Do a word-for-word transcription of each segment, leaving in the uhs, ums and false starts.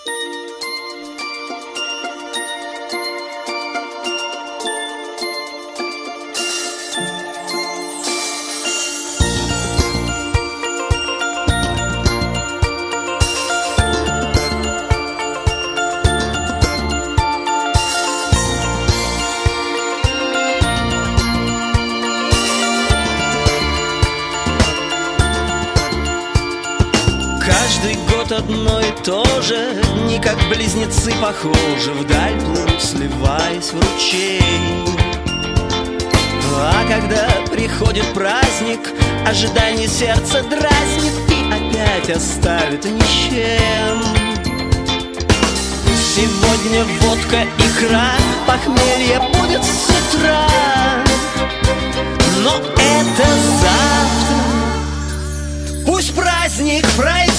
Каждый год одно и то же, не как близнецы похожи, вдаль плывут, сливаясь в ручей. А когда приходит праздник, ожидание сердца дразнит и опять оставит ни с чем. Сегодня водка, икра, похмелье будет с утра, но это завтра. Пусть праздник пройдет.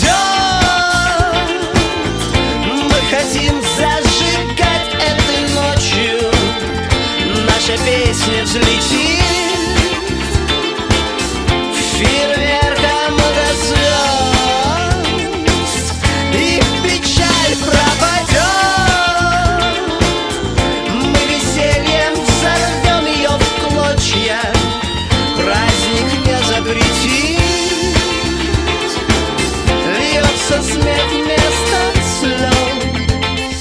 Мы хотим зажигать этой ночью, наша песня взлетит фейерверком до звезд, и печаль пропадет. Мы весельем взорвем ее в клочья, праздник не запретит. Смех вместо слез.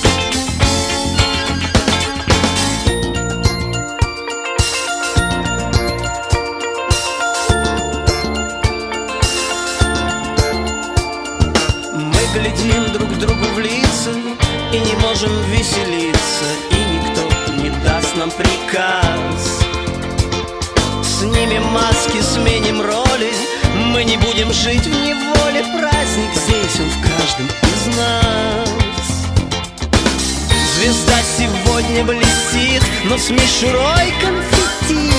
Мы глядим друг другу в лица и не можем веселиться, и никто не даст нам приказ. Снимем маски, сменим роли, мы не будем жить в неволе. Праздник здесь, он в каждом из нас. Звезда сегодня блестит, но с мишурой конфетти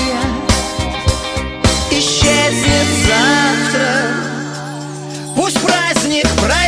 исчезнет завтра. Пусть праздник пройдет.